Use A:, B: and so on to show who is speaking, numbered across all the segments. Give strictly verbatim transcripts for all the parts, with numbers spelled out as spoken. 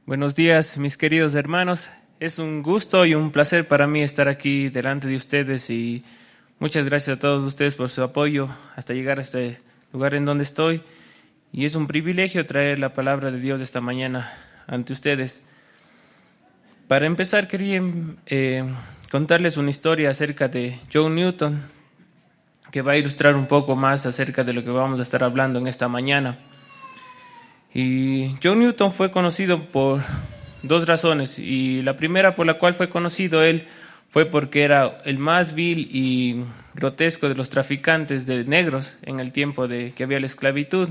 A: Buenos días, mis queridos hermanos. Es un gusto y un placer para mí estar aquí delante de ustedes y muchas gracias a todos ustedes por su apoyo hasta llegar a este lugar en donde estoy. Y es un privilegio traer la palabra de Dios esta mañana ante ustedes. Para empezar, quería eh, contarles una historia acerca de John Newton, que va a ilustrar un poco más acerca de lo que vamos a estar hablando en esta mañana. Y John Newton fue conocido por dos razones, y la primera por la cual fue conocido él fue porque era el más vil y grotesco de los traficantes de negros en el tiempo de que había la esclavitud.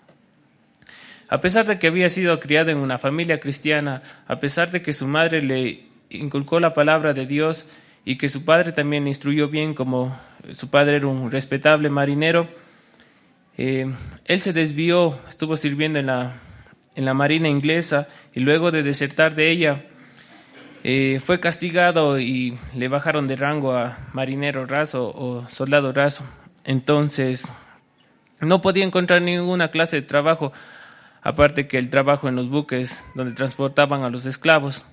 A: A pesar de que había sido criado en una familia cristiana, a pesar de que su madre le inculcó la palabra de Dios y que su padre también le instruyó bien, como su padre era un respetable marinero, eh, él se desvió, estuvo sirviendo en la, en la marina inglesa y luego de desertar de ella eh, fue castigado y le bajaron de rango a marinero raso o soldado raso. Entonces no podía encontrar ninguna clase de trabajo aparte que el trabajo en los buques donde transportaban a los esclavos.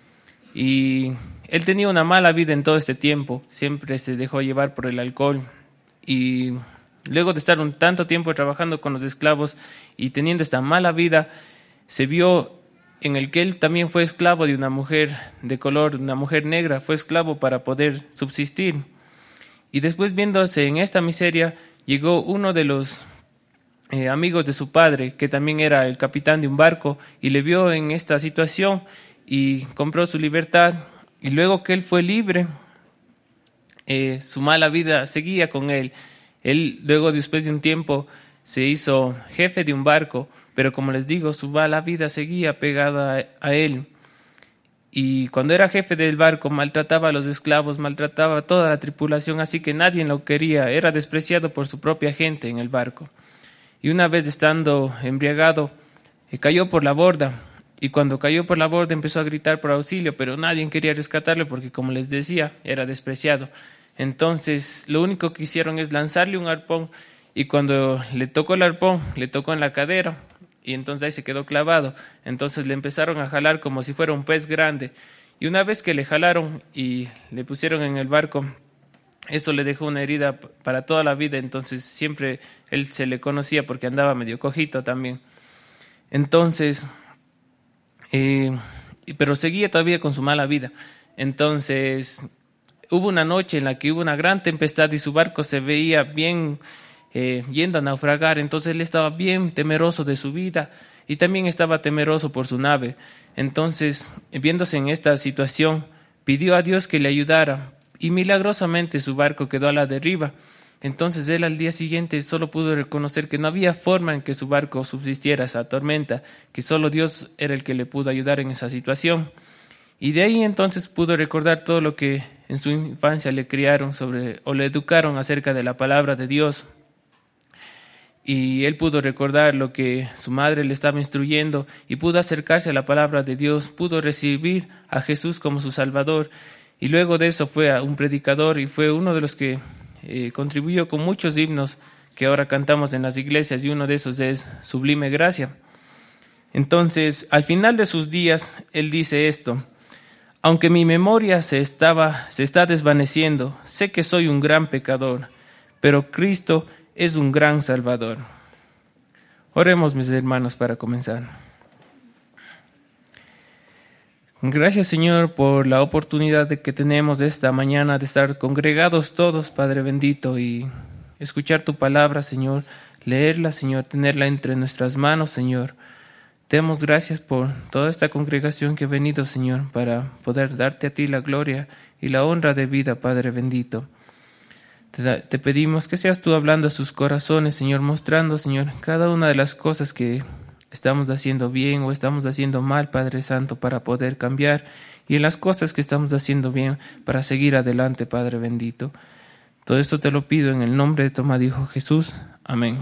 A: Y él tenía una mala vida en todo este tiempo, siempre se dejó llevar por el alcohol. Y luego de estar un tanto tiempo trabajando con los esclavos y teniendo esta mala vida, se vio en el que él también fue esclavo de una mujer de color, una mujer negra, fue esclavo para poder subsistir. Y después, viéndose en esta miseria, llegó uno de los Eh, amigos de su padre, que también era el capitán de un barco, y le vio en esta situación y compró su libertad. Y luego que él fue libre, eh, su mala vida seguía con él. Él luego, después de un tiempo, se hizo jefe de un barco, pero como les digo, su mala vida seguía pegada a, a él. Y cuando era jefe del barco, maltrataba a los esclavos, maltrataba a toda la tripulación, así que nadie lo quería, era despreciado por su propia gente en el barco. Y una vez estando embriagado, eh, cayó por la borda. Y cuando cayó por la borda empezó a gritar por auxilio, pero nadie quería rescatarlo porque, como les decía, era despreciado. Entonces, lo único que hicieron es lanzarle un arpón. Y cuando le tocó el arpón, le tocó en la cadera. Y entonces ahí se quedó clavado. Entonces le empezaron a jalar como si fuera un pez grande. Y una vez que le jalaron y le pusieron en el barco, eso le dejó una herida para toda la vida. Entonces siempre él se le conocía porque andaba medio cojito también. Entonces, eh, pero seguía todavía con su mala vida. Entonces hubo una noche en la que hubo una gran tempestad y su barco se veía bien eh, yendo a naufragar. Entonces él estaba bien temeroso de su vida y también estaba temeroso por su nave. Entonces, viéndose en esta situación, pidió a Dios que le ayudara. Y milagrosamente su barco quedó a la deriva. Entonces él al día siguiente solo pudo reconocer que no había forma en que su barco subsistiera esa tormenta, que solo Dios era el que le pudo ayudar en esa situación. Y de ahí entonces pudo recordar todo lo que en su infancia le criaron sobre, o le educaron acerca de la palabra de Dios. Y él pudo recordar lo que su madre le estaba instruyendo y pudo acercarse a la palabra de Dios, pudo recibir a Jesús como su Salvador. Y luego de eso fue a un predicador y fue uno de los que eh, contribuyó con muchos himnos que ahora cantamos en las iglesias, y uno de esos es Sublime Gracia. Entonces, al final de sus días, él dice esto: aunque mi memoria se, estaba, se está desvaneciendo, sé que soy un gran pecador, pero Cristo es un gran Salvador. Oremos, mis hermanos, para comenzar. Gracias, Señor, por la oportunidad de que tenemos esta mañana de estar congregados todos, Padre bendito, y escuchar tu palabra, Señor, leerla, Señor, tenerla entre nuestras manos, Señor. Te damos gracias por toda esta congregación que ha venido, Señor, para poder darte a ti la gloria y la honra de vida, Padre bendito. Te, da, te pedimos que seas tú hablando a sus corazones, Señor, mostrando, Señor, cada una de las cosas que estamos haciendo bien o estamos haciendo mal, Padre Santo, para poder cambiar, y en las cosas que estamos haciendo bien para seguir adelante, Padre bendito. Todo esto te lo pido en el nombre de tu amado Hijo Jesús. Amén.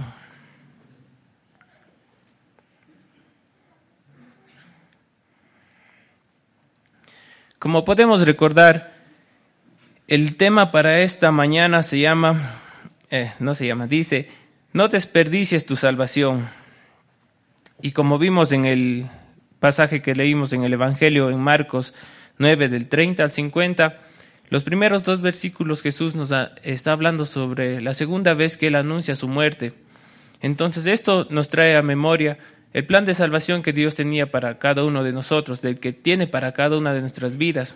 A: Como podemos recordar, el tema para esta mañana se llama, eh, no se llama, dice, no desperdicies tu salvación. Y como vimos en el pasaje que leímos en el Evangelio en Marcos nueve, del treinta al cincuenta, los primeros dos versículos Jesús nos ha, está hablando sobre la segunda vez que Él anuncia su muerte. Entonces esto nos trae a memoria el plan de salvación que Dios tenía para cada uno de nosotros, del que tiene para cada una de nuestras vidas.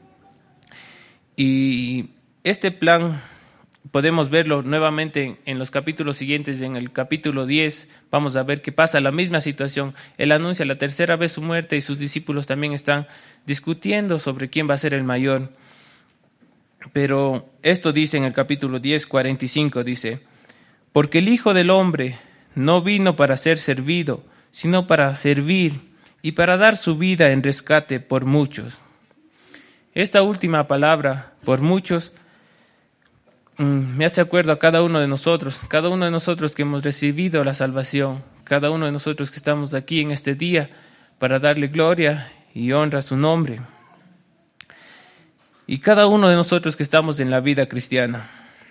A: Y este plan podemos verlo nuevamente en los capítulos siguientes. En el capítulo diez vamos a ver que pasa la misma situación. Él anuncia la tercera vez su muerte y sus discípulos también están discutiendo sobre quién va a ser el mayor. Pero esto dice en el capítulo diez, cuarenta y cinco, dice: porque el Hijo del Hombre no vino para ser servido, sino para servir y para dar su vida en rescate por muchos. Esta última palabra, por muchos, me hace acuerdo a cada uno de nosotros, cada uno de nosotros que hemos recibido la salvación, cada uno de nosotros que estamos aquí en este día para darle gloria y honra a su nombre. Y cada uno de nosotros que estamos en la vida cristiana.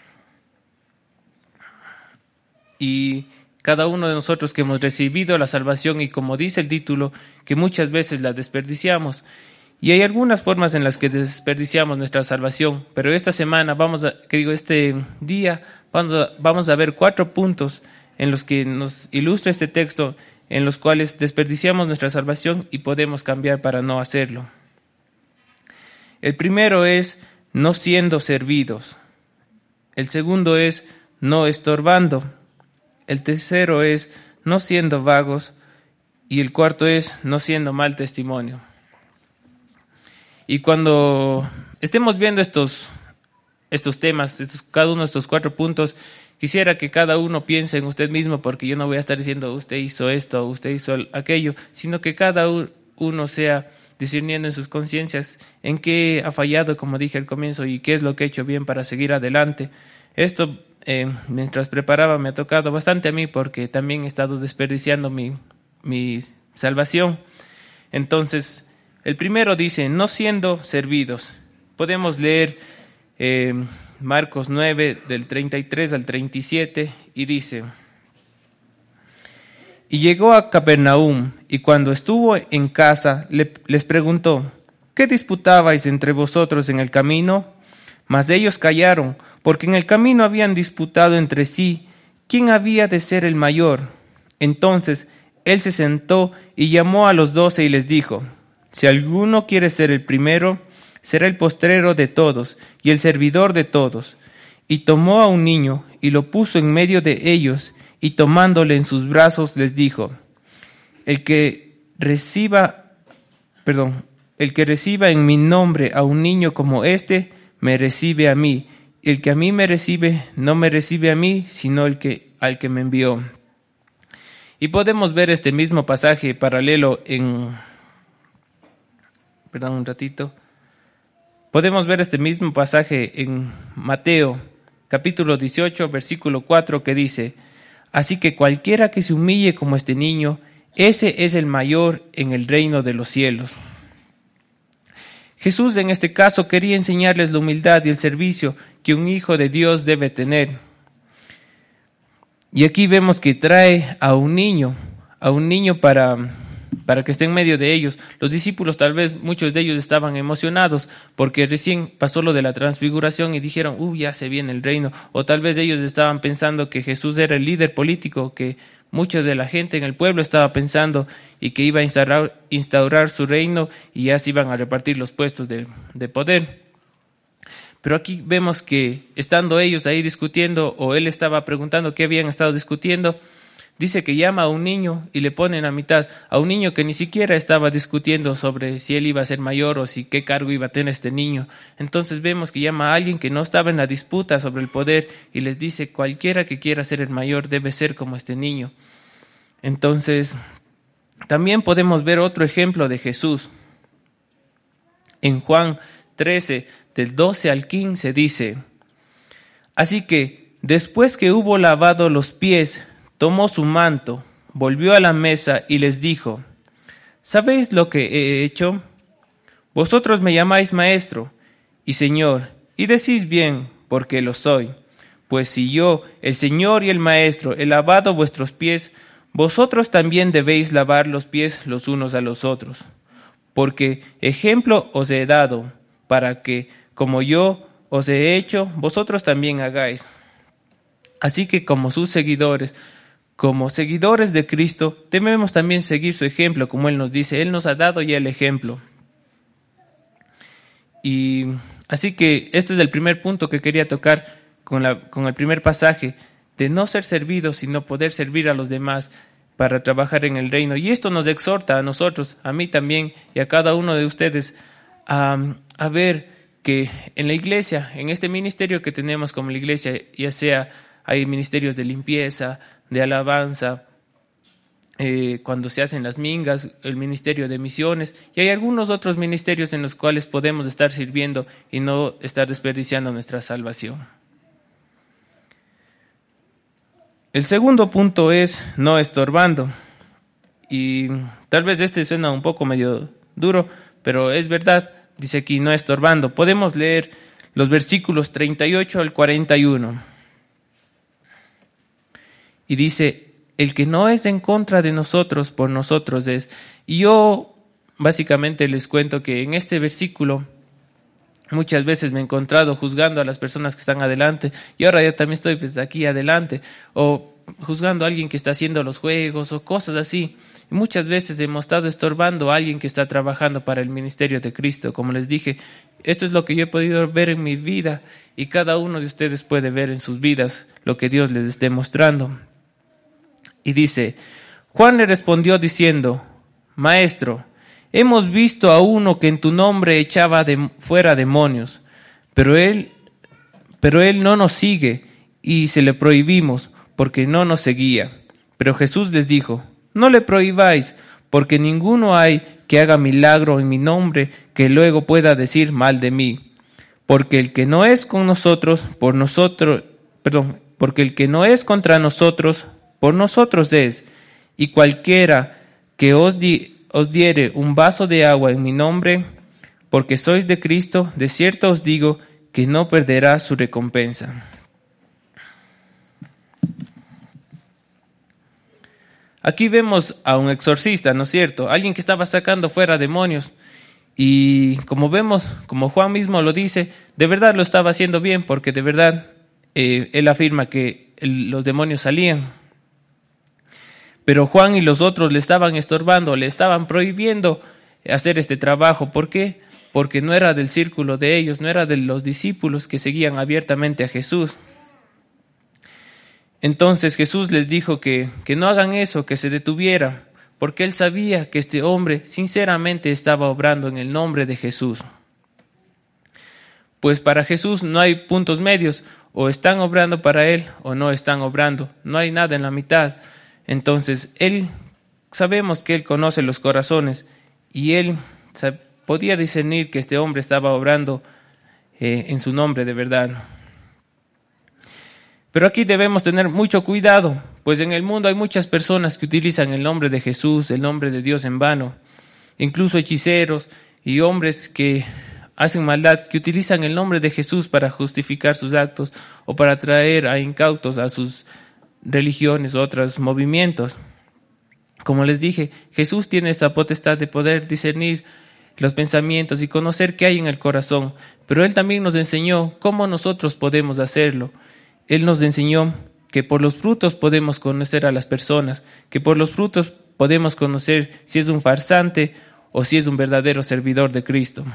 A: Y cada uno de nosotros que hemos recibido la salvación y, como dice el título, que muchas veces la desperdiciamos. Y hay algunas formas en las que desperdiciamos nuestra salvación, pero esta semana, vamos a, que digo, este día, vamos a, vamos a ver cuatro puntos en los que nos ilustra este texto, en los cuales desperdiciamos nuestra salvación y podemos cambiar para no hacerlo. El primero es no siendo servidos. El segundo es no estorbando. El tercero es no siendo vagos. Y el cuarto es no siendo mal testimonio. Y cuando estemos viendo estos, estos temas, estos, cada uno de estos cuatro puntos, quisiera que cada uno piense en usted mismo, porque yo no voy a estar diciendo usted hizo esto, usted hizo aquello, sino que cada uno sea discerniendo en sus conciencias en qué ha fallado, como dije al comienzo, y qué es lo que he hecho bien para seguir adelante. Esto, eh, mientras preparaba, me ha tocado bastante a mí, porque también he estado desperdiciando mi, mi salvación. Entonces, el primero dice, no siendo servidos. Podemos leer eh, Marcos nueve, del treinta y tres al treinta y siete, y dice: y llegó a Capernaum, y cuando estuvo en casa, le, les preguntó: ¿qué disputabais entre vosotros en el camino? Mas ellos callaron, porque en el camino habían disputado entre sí quién había de ser el mayor. Entonces él se sentó y llamó a los doce y les dijo: si alguno quiere ser el primero, será el postrero de todos y el servidor de todos. Y tomó a un niño y lo puso en medio de ellos, y tomándole en sus brazos les dijo: el que reciba, perdón, el que reciba en mi nombre a un niño como este, me recibe a mí. El que a mí me recibe, no me recibe a mí, sino el que al que me envió. Y podemos ver este mismo pasaje paralelo en, perdón, un ratito. Podemos ver este mismo pasaje en Mateo, capítulo dieciocho, versículo cuatro, que dice: así que cualquiera que se humille como este niño, ese es el mayor en el reino de los cielos. Jesús en este caso quería enseñarles la humildad y el servicio que un hijo de Dios debe tener. Y aquí vemos que trae a un niño, a un niño para, para que esté en medio de ellos. Los discípulos, tal vez muchos de ellos estaban emocionados porque recién pasó lo de la transfiguración y dijeron: uy, ya se viene el reino. O tal vez ellos estaban pensando que Jesús era el líder político, que mucha de la gente en el pueblo estaba pensando, y que iba a instaurar, instaurar su reino y ya se iban a repartir los puestos de, de poder. Pero aquí vemos que estando ellos ahí discutiendo, o él estaba preguntando qué habían estado discutiendo, dice que llama a un niño y le ponen a mitad, a un niño que ni siquiera estaba discutiendo sobre si él iba a ser mayor o si qué cargo iba a tener este niño. Entonces vemos que llama a alguien que no estaba en la disputa sobre el poder y les dice: cualquiera que quiera ser el mayor debe ser como este niño. Entonces, también podemos ver otro ejemplo de Jesús. En Juan trece, del doce al quince, dice: así que, después que hubo lavado los pies, tomó su manto, volvió a la mesa y les dijo: ¿sabéis lo que he hecho? Vosotros me llamáis maestro y señor, y decís bien, porque lo soy. Pues si yo, el Señor y el Maestro, he lavado vuestros pies, vosotros también debéis lavar los pies los unos a los otros, porque ejemplo os he dado, para que, como yo os he hecho, vosotros también hagáis. Así que como sus seguidores, como seguidores de Cristo, debemos también seguir su ejemplo, como Él nos dice. Él nos ha dado ya el ejemplo. Y así que este es el primer punto que quería tocar con, la, con el primer pasaje, de no ser servidos, sino poder servir a los demás para trabajar en el reino. Y esto nos exhorta a nosotros, a mí también y a cada uno de ustedes, a, a ver que en la iglesia, en este ministerio que tenemos como la iglesia, ya sea hay ministerios de limpieza, de alabanza, eh, cuando se hacen las mingas, el ministerio de misiones, y hay algunos otros ministerios en los cuales podemos estar sirviendo y no estar desperdiciando nuestra salvación. El segundo punto es no estorbando, y tal vez este suena un poco medio duro, pero es verdad. Dice aquí no estorbando. Podemos leer los versículos treinta y ocho al cuarenta y uno. Y dice, el que no es en contra de nosotros, por nosotros es. Y yo básicamente les cuento que en este versículo muchas veces me he encontrado juzgando a las personas que están adelante, y ahora ya también estoy pues aquí adelante, o juzgando a alguien que está haciendo los juegos o cosas así. Y muchas veces hemos estado estorbando a alguien que está trabajando para el ministerio de Cristo. Como les dije, esto es lo que yo he podido ver en mi vida, y cada uno de ustedes puede ver en sus vidas lo que Dios les esté mostrando. Y dice, Juan le respondió diciendo, Maestro, hemos visto a uno que en tu nombre echaba de fuera demonios, pero él, pero él no nos sigue, y se le prohibimos, porque no nos seguía. Pero Jesús les dijo, no le prohibáis, porque ninguno hay que haga milagro en mi nombre que luego pueda decir mal de mí. Porque el que no es con nosotros, por nosotros, perdón, porque el que no es contra nosotros, por nosotros es. Y cualquiera que os, di, os diere un vaso de agua en mi nombre, porque sois de Cristo, de cierto os digo que no perderá su recompensa. Aquí vemos a un exorcista, ¿no es cierto? Alguien que estaba sacando fuera demonios. Y como vemos, como Juan mismo lo dice, de verdad lo estaba haciendo bien, porque de verdad eh, él afirma que el, los demonios salían. Pero Juan y los otros le estaban estorbando, le estaban prohibiendo hacer este trabajo. ¿Por qué? Porque no era del círculo de ellos, no era de los discípulos que seguían abiertamente a Jesús. Entonces Jesús les dijo que, que no hagan eso, que se detuviera, porque él sabía que este hombre sinceramente estaba obrando en el nombre de Jesús. Pues para Jesús no hay puntos medios, o están obrando para él o no están obrando, no hay nada en la mitad. Entonces él, sabemos que él conoce los corazones, y él podía discernir que este hombre estaba obrando eh, en su nombre de verdad. Pero aquí debemos tener mucho cuidado, pues en el mundo hay muchas personas que utilizan el nombre de Jesús, el nombre de Dios en vano. Incluso hechiceros y hombres que hacen maldad, que utilizan el nombre de Jesús para justificar sus actos o para traer a incautos a sus religiones u otros movimientos. Como les dije, Jesús tiene esta potestad de poder discernir los pensamientos y conocer qué hay en el corazón, pero Él también nos enseñó cómo nosotros podemos hacerlo. Él nos enseñó que por los frutos podemos conocer a las personas, que por los frutos podemos conocer si es un farsante o si es un verdadero servidor de Cristo.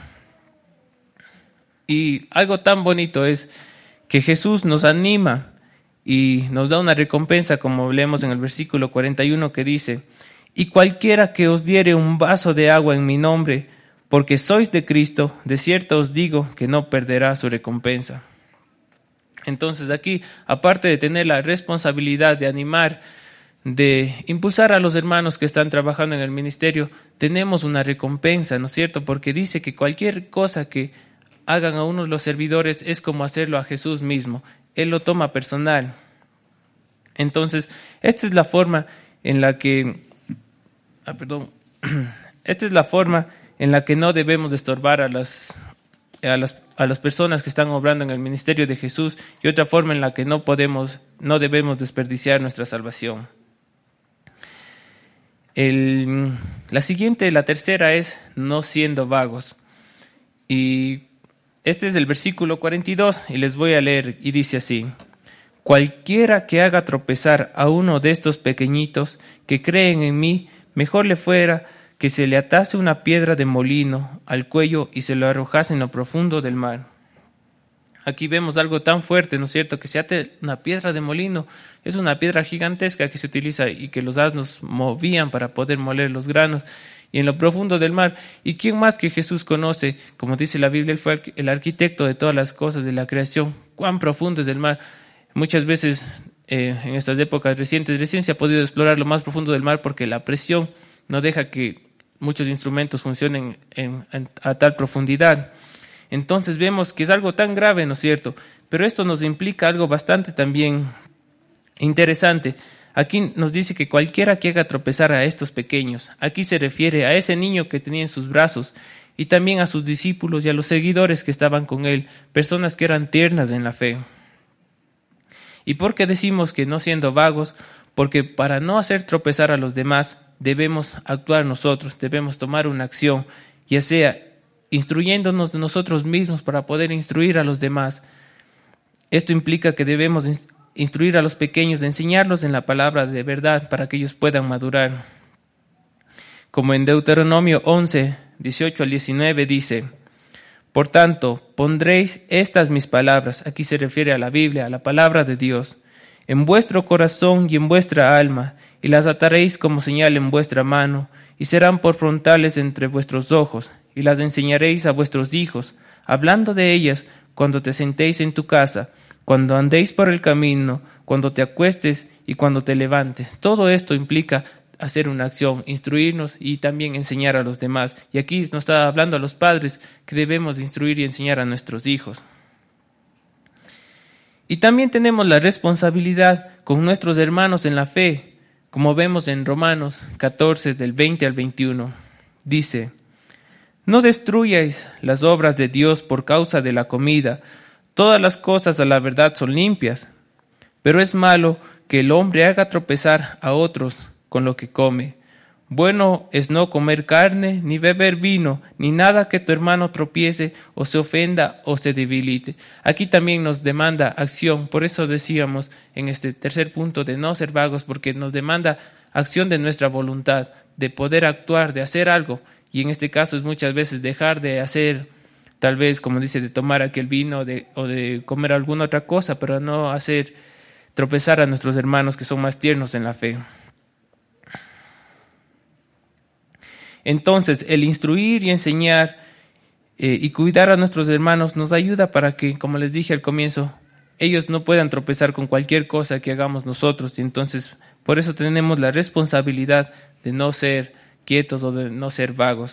A: Y algo tan bonito es que Jesús nos anima y nos da una recompensa, como leemos en el versículo cuarenta y uno, que dice, y cualquiera que os diere un vaso de agua en mi nombre, porque sois de Cristo, de cierto os digo que no perderá su recompensa. Entonces aquí, aparte de tener la responsabilidad de animar, de impulsar a los hermanos que están trabajando en el ministerio, tenemos una recompensa, ¿no es cierto? Porque dice que cualquier cosa que hagan a unos los servidores es como hacerlo a Jesús mismo. Él lo toma personal. Entonces, esta es la forma en la que, ah, perdón, esta es la forma en la que no debemos estorbar a las A las, a las personas que están obrando en el ministerio de Jesús, y otra forma en la que no podemos, no debemos desperdiciar nuestra salvación. El, la siguiente, la tercera es no siendo vagos. Y este es el versículo cuarenta y dos y les voy a leer y dice así: cualquiera que haga tropezar a uno de estos pequeñitos que creen en mí, mejor le fuera que se le atase una piedra de molino al cuello y se lo arrojase en lo profundo del mar. Aquí vemos algo tan fuerte, ¿no es cierto? Que se ate una piedra de molino. Es una piedra gigantesca que se utiliza y que los asnos movían para poder moler los granos. Y en lo profundo del mar. ¿Y quién más que Jesús conoce? Como dice la Biblia, él fue el arquitecto de todas las cosas de la creación. ¿Cuán profundo es el mar? Muchas veces eh, en estas épocas recientes, recién se ha podido explorar lo más profundo del mar porque la presión no deja que muchos instrumentos funcionen en, en, a tal profundidad. Entonces vemos que es algo tan grave, ¿no es cierto? Pero esto nos implica algo bastante también interesante. Aquí nos dice que cualquiera que haga tropezar a estos pequeños, aquí se refiere a ese niño que tenía en sus brazos y también a sus discípulos y a los seguidores que estaban con él, personas que eran tiernas en la fe. ¿Y por qué decimos que no siendo vagos? Porque para no hacer tropezar a los demás debemos actuar nosotros, debemos tomar una acción, ya sea instruyéndonos nosotros mismos para poder instruir a los demás. Esto implica que debemos instruir a los pequeños, enseñarlos en la palabra de verdad para que ellos puedan madurar. Como en Deuteronomio once, dieciocho al diecinueve dice: por tanto, pondréis estas mis palabras, aquí se refiere a la Biblia, a la palabra de Dios, en vuestro corazón y en vuestra alma, y las ataréis como señal en vuestra mano, y serán por frontales entre vuestros ojos, y las enseñaréis a vuestros hijos, hablando de ellas cuando te sentéis en tu casa, cuando andéis por el camino, cuando te acuestes y cuando te levantes. Todo esto implica hacer una acción, instruirnos y también enseñar a los demás. Y aquí nos está hablando a los padres que debemos instruir y enseñar a nuestros hijos. Y también tenemos la responsabilidad con nuestros hermanos en la fe, como vemos en Romanos catorce, del veinte al veintiuno. Dice: no destruyáis las obras de Dios por causa de la comida. Todas las cosas a la verdad son limpias, pero es malo que el hombre haga tropezar a otros con lo que come. Bueno es no comer carne, ni beber vino, ni nada que tu hermano tropiece o se ofenda o se debilite. Aquí también nos demanda acción, por eso decíamos en este tercer punto de no ser vagos, porque nos demanda acción de nuestra voluntad, de poder actuar, de hacer algo. Y en este caso es muchas veces dejar de hacer, tal vez, como dice, de tomar aquel vino de, o de comer alguna otra cosa, pero no hacer tropezar a nuestros hermanos que son más tiernos en la fe. Entonces, el instruir y enseñar eh, y cuidar a nuestros hermanos nos ayuda para que, como les dije al comienzo, ellos no puedan tropezar con cualquier cosa que hagamos nosotros. Y entonces, por eso tenemos la responsabilidad de no ser quietos o de no ser vagos.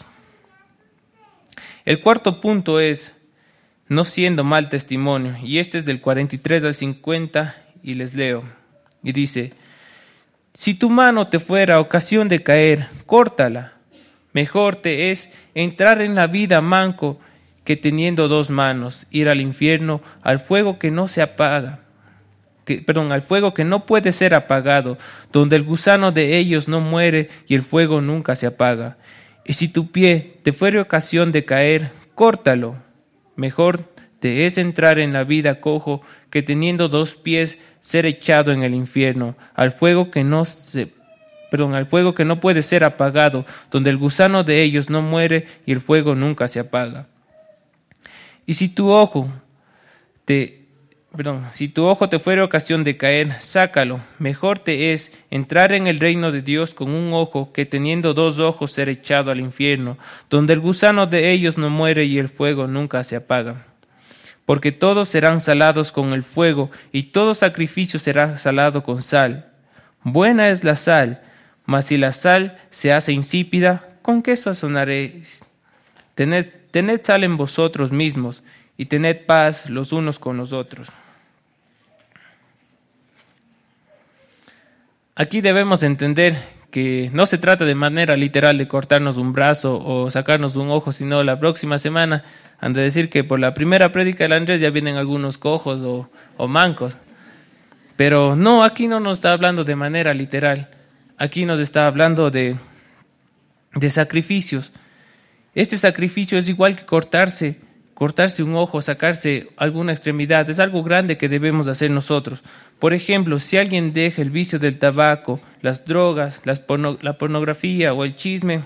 A: El cuarto punto es no siendo mal testimonio, y este es del cuarenta y tres al cincuenta, y les leo. Y dice: si tu mano te fuera ocasión de caer, córtala. Mejor te es entrar en la vida manco que teniendo dos manos ir al infierno, al fuego que no se apaga, que, perdón, al fuego que no puede ser apagado, donde el gusano de ellos no muere y el fuego nunca se apaga. Y si tu pie te fuere ocasión de caer, córtalo. Mejor te es entrar en la vida cojo que teniendo dos pies ser echado en el infierno, al fuego que no se Perdón, al fuego que no puede ser apagado, donde el gusano de ellos no muere y el fuego nunca se apaga. Y si tu ojo te, perdón, si tu ojo te fuere ocasión de caer, sácalo. Mejor te es entrar en el reino de Dios con un ojo que teniendo dos ojos ser echado al infierno, donde el gusano de ellos no muere y el fuego nunca se apaga. Porque todos serán salados con el fuego y todo sacrificio será salado con sal. Buena es la sal, mas si la sal se hace insípida, ¿con qué sazonaréis? Tened, tened sal en vosotros mismos, y tened paz los unos con los otros. Aquí debemos entender que no se trata de manera literal de cortarnos un brazo o sacarnos un ojo, sino la próxima semana han de decir que por la primera prédica del Andrés ya vienen algunos cojos o, o mancos. Pero no, aquí no nos está hablando de manera literal. aquí nos está hablando de, de sacrificios. Este sacrificio es igual que cortarse, cortarse un ojo, sacarse alguna extremidad. Es algo grande que debemos hacer nosotros. Por ejemplo, si alguien deja el vicio del tabaco, las drogas, las porno, la pornografía o el chisme,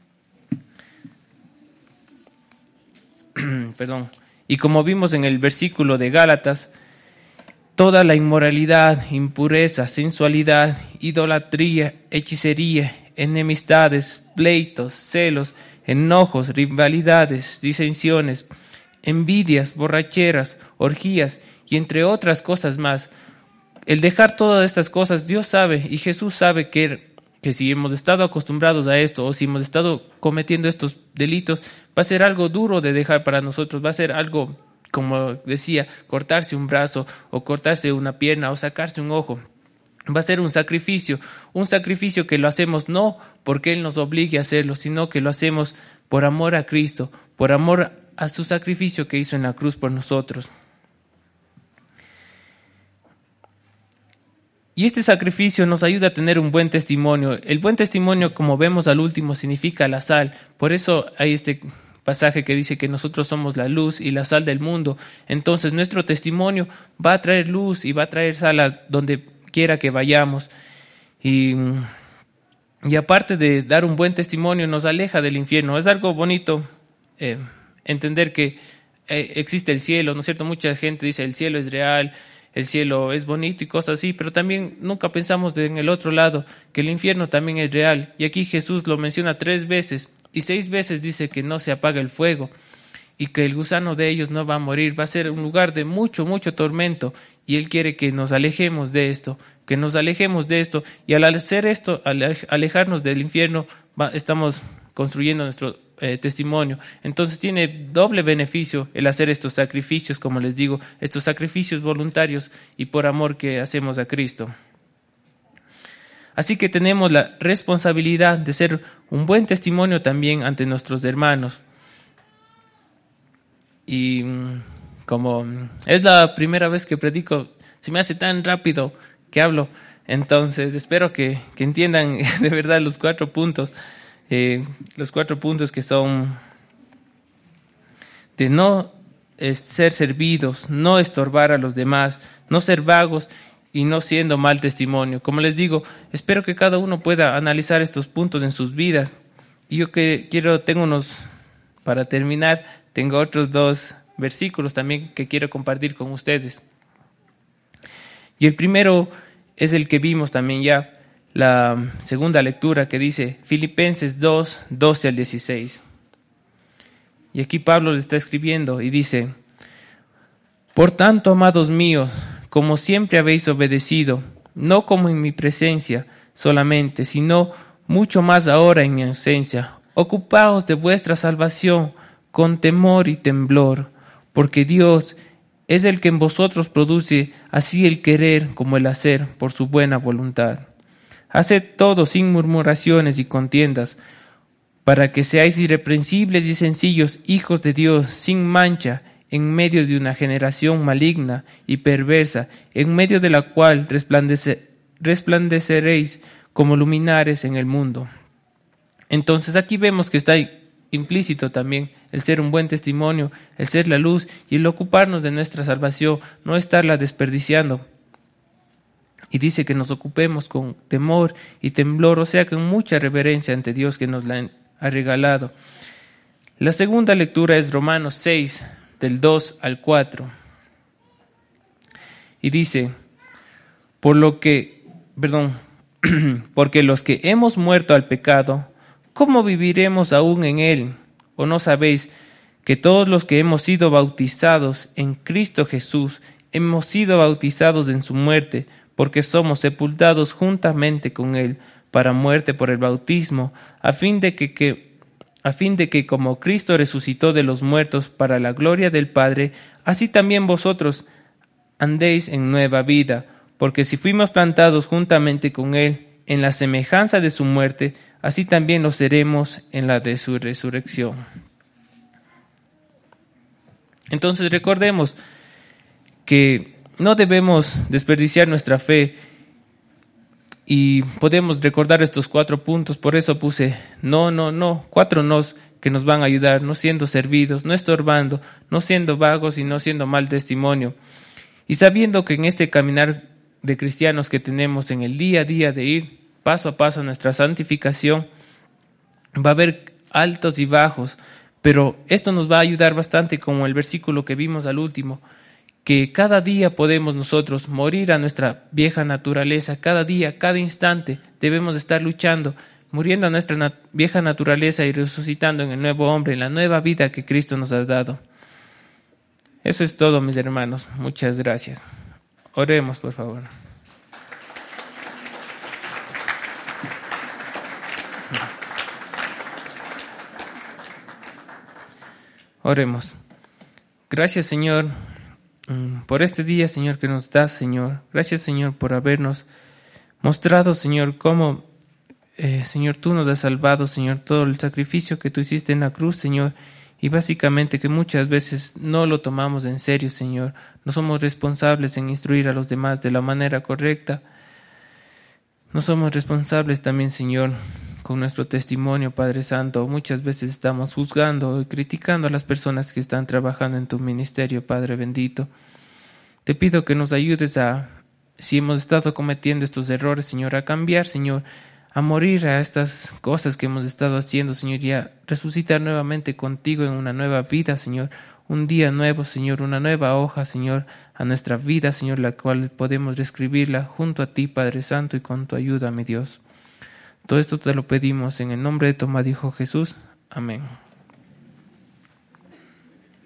A: perdón, y como vimos en el versículo de Gálatas, toda la inmoralidad, impureza, sensualidad, idolatría, hechicería, enemistades, pleitos, celos, enojos, rivalidades, disensiones, envidias, borracheras, orgías y entre otras cosas más. El dejar todas estas cosas, Dios sabe y Jesús sabe que, que si hemos estado acostumbrados a esto o si hemos estado cometiendo estos delitos, va a ser algo duro de dejar para nosotros, va a ser algo, como decía, cortarse un brazo o cortarse una pierna o sacarse un ojo. Va a ser un sacrificio, un sacrificio que lo hacemos no porque Él nos obligue a hacerlo, sino que lo hacemos por amor a Cristo, por amor a su sacrificio que hizo en la cruz por nosotros. Y este sacrificio nos ayuda a tener un buen testimonio. El buen testimonio, como vemos al último, significa la sal. Por eso hay este pasaje que dice que nosotros somos la luz y la sal del mundo. Entonces nuestro testimonio va a traer luz y va a traer sal a donde quiera que vayamos. Y, y aparte de dar un buen testimonio, nos aleja del infierno. Es algo bonito eh, entender que eh, existe el cielo, ¿no es cierto? Mucha gente dice el cielo es real, el cielo es bonito y cosas así, pero también nunca pensamos de en el otro lado, que el infierno también es real. Y aquí Jesús lo menciona tres veces y seis veces dice que no se apaga el fuego y que el gusano de ellos no va a morir. Va a ser un lugar de mucho, mucho tormento y Él quiere que nos alejemos de esto, que nos alejemos de esto. Y al hacer esto, al alejarnos del infierno, va, estamos construyendo nuestro Eh, testimonio. Entonces tiene doble beneficio el hacer estos sacrificios, como les digo, estos sacrificios voluntarios y por amor que hacemos a Cristo. Así que tenemos la responsabilidad de ser un buen testimonio también ante nuestros hermanos. Y como es la primera vez que predico, se me hace tan rápido que hablo, entonces espero que, que entiendan de verdad los cuatro puntos. Eh, los cuatro puntos que son de no eh, ser servidos, no estorbar a los demás, no ser vagos y no siendo mal testimonio. Como les digo, espero que cada uno pueda analizar estos puntos en sus vidas. Y yo que quiero, tengo unos, para terminar, tengo otros dos versículos también que quiero compartir con ustedes. Y el primero es el que vimos también ya, la segunda lectura que dice Filipenses dos, doce al dieciséis. Y aquí Pablo le está escribiendo y dice: Por tanto, amados míos, como siempre habéis obedecido, no como en mi presencia solamente, sino mucho más ahora en mi ausencia, ocupaos de vuestra salvación con temor y temblor, porque Dios es el que en vosotros produce así el querer como el hacer por su buena voluntad. Haced todo sin murmuraciones y contiendas, para que seáis irreprensibles y sencillos hijos de Dios, sin mancha, en medio de una generación maligna y perversa, en medio de la cual resplandece, resplandeceréis como luminares en el mundo. Entonces aquí vemos que está implícito también el ser un buen testimonio, el ser la luz y el ocuparnos de nuestra salvación, no estarla desperdiciando. Y dice que nos ocupemos con temor y temblor, o sea, con mucha reverencia ante Dios que nos la ha regalado. La segunda lectura es Romanos seis, del dos al cuatro. Y dice, por lo que, perdón, porque los que hemos muerto al pecado, ¿cómo viviremos aún en él? ¿O no sabéis que todos los que hemos sido bautizados en Cristo Jesús, hemos sido bautizados en su muerte? Porque somos sepultados juntamente con Él para muerte por el bautismo, a fin de que, que, a fin de que como Cristo resucitó de los muertos para la gloria del Padre, así también vosotros andéis en nueva vida. Porque si fuimos plantados juntamente con Él en la semejanza de su muerte, así también lo seremos en la de su resurrección. Entonces recordemos que no debemos desperdiciar nuestra fe. y podemos recordar estos cuatro puntos. Por eso puse no, no, no, cuatro nos que nos van a ayudar, no siendo servidos, no estorbando, no siendo vagos y no siendo mal testimonio. Y sabiendo que en este caminar de cristianos que tenemos en el día a día de ir paso a paso a nuestra santificación, va a haber altos y bajos, pero esto nos va a ayudar bastante, como el versículo que vimos al último, que cada día podemos nosotros morir a nuestra vieja naturaleza, cada día, cada instante debemos estar luchando, muriendo a nuestra nat- vieja naturaleza y resucitando en el nuevo hombre, en la nueva vida que Cristo nos ha dado. Eso es todo, mis hermanos. Muchas gracias. Oremos, por favor. Oremos. Gracias, Señor, por este día, Señor, que nos das, Señor. Gracias, Señor, por habernos mostrado, Señor, cómo, eh, Señor, tú nos has salvado, Señor, todo el sacrificio que tú hiciste en la cruz, Señor, y básicamente que muchas veces no lo tomamos en serio, Señor. No somos responsables en instruir a los demás de la manera correcta. No somos responsables también, Señor, con nuestro testimonio, Padre Santo. Muchas veces estamos juzgando y criticando a las personas que están trabajando en tu ministerio, Padre bendito. Te pido que nos ayudes a, si hemos estado cometiendo estos errores, Señor, a cambiar, Señor, a morir a estas cosas que hemos estado haciendo, Señor, y a resucitar nuevamente contigo en una nueva vida, Señor. Un día nuevo, Señor, una nueva hoja, Señor, a nuestra vida, Señor, la cual podemos reescribirla junto a ti, Padre Santo, y con tu ayuda, mi Dios. Todo esto te lo pedimos en el nombre de tu amado Hijo Jesús. Amén.